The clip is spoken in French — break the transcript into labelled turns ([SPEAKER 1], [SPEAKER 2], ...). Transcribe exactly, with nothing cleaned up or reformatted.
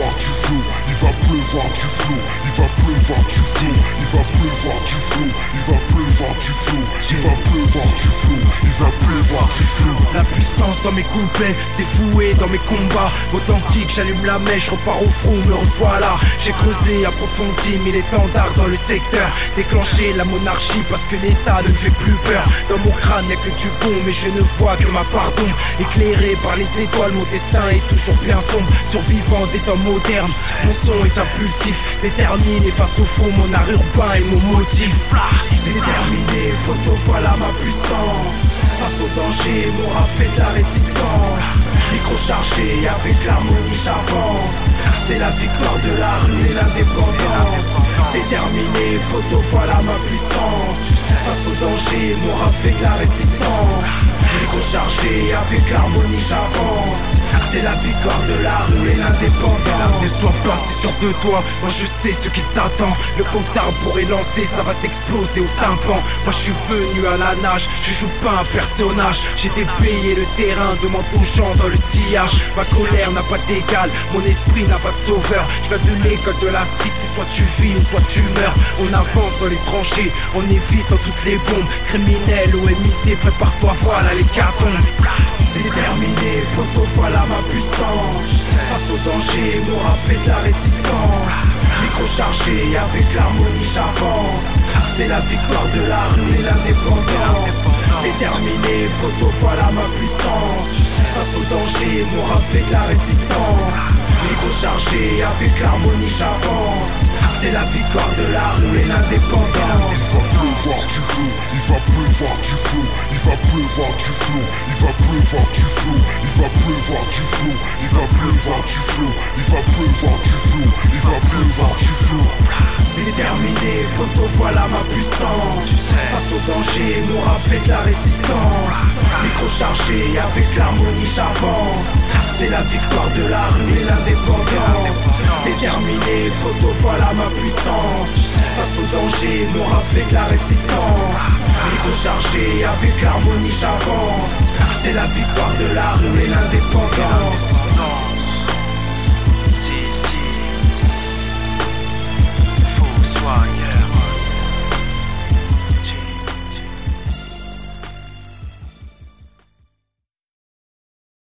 [SPEAKER 1] pleuvoir du flow, il va pleuvoir du flow, il va pleuvoir du flow, il va pleuvoir du flow, il va pleuvoir du flow, il va pleuvoir du flow, il va pleuvoir du flow.
[SPEAKER 2] La puissance dans mes couplets, défoué dans mes combats. Authentique, j'allume la mèche, je repars au front, me revoilà. J'ai creusé, approfondi, mis l'étendard dans le secteur. Déclenché la monarchie parce que l'état ne me fait plus peur. Dans mon crâne y'a que du bon, mais je ne vois que ma part d'ombre. Éclairé par les étoiles, mon destin est toujours bien sombre. Survivant des temps modernes, mon son est impulsif. Déterminé face au fond, mon art urbain est mon motif. Déterminé, poto, voilà ma puissance. Face au danger, mon rap fait de la résistance. Micro chargé, avec l'harmonie j'avance. C'est la victoire de la rue et l'indépendance. Déterminé, poto, voilà ma puissance. Face au danger, mon rap fait de la résistance. Micro chargé, avec l'harmonie j'avance. C'est la victoire de la rue et l'indépendance. Ne sois pas si sûr de toi, moi je sais ce qui t'attend. Le comptable pourrait lancer, ça va t'exploser au tympan. Moi je suis venu à la nage, je joue pas un personnage. J'ai déblayé le terrain, demande aux gens dans le sillage. Ma colère n'a pas d'égal, mon esprit n'a pas de sauveur. Je viens de l'école de la street, c'est soit tu vis ou soit tu meurs. On avance dans les tranchées, on évite dans toutes les bombes. Criminel ou M I C, prépare-toi, voilà les cartons. Déterminé, poto, voilà ma puissance. Face au danger, mon rap fait de la résistance. Micro chargé, avec l'harmonie j'avance. C'est la victoire de la rue et l'indépendance. Déterminé, poto, voilà ma puissance. Face au danger, mon rap fait de la résistance. Micro chargé, avec l'harmonie j'avance. C'est la victoire de la rue et l'indépendance.
[SPEAKER 1] Il va pleuvoir du flow, il va pleuvoir du flow, il va pleuvoir du flow, il va pleuvoir du flow, il va pleuvoir du flow, il va pleuvoir du flow, il va pleuvoir du flow, il va pleuvoir du flow.
[SPEAKER 2] Déterminé, poto, voilà ma puissance. Face au danger, mon rap fait de la résistance. Micro chargé, avec l'harmonie j'avance. C'est la victoire de la rue et l'indépendance. Déterminé, poto, voilà ma puissance. Face au danger, mon rap fait de la résistance. Micro chargé, avec l'harmonie j'avance. C'est la victoire de la rue et l'indépendance.